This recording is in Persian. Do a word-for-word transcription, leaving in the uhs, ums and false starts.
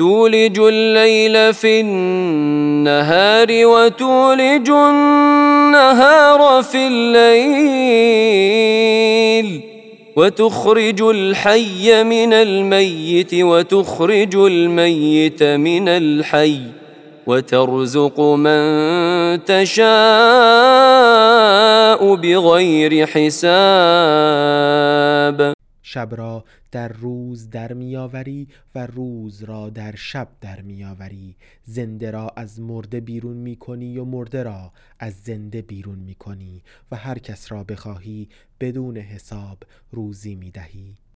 تولج الليل في النهار وتولج النهار في الليل وتخرج الحي من الميت وتخرج الميت من الحي وترزق من تشاء بغير حساب. شب را در روز در میآوری و روز را در شب در میآوری. زنده را از مرده بیرون میکنی و مرده را از زنده بیرون میکنی و هر کس را بخواهی بدون حساب روزی میدهی.